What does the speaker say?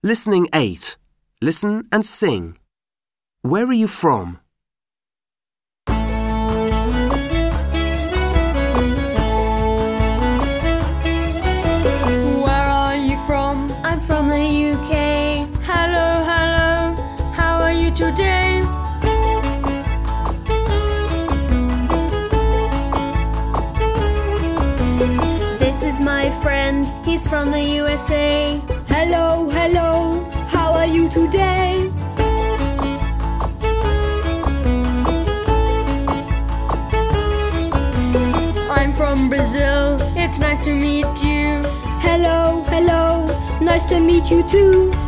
Listening 8. Listen and sing. Where are you from? Where are you from? I'm from the UK. Hello, hello. How are you today? This is my friend. He's from the USA. Hello, hello. How are you today? I'm from Brazil. It's nice to meet you. Hello, hello. Nice to meet you too.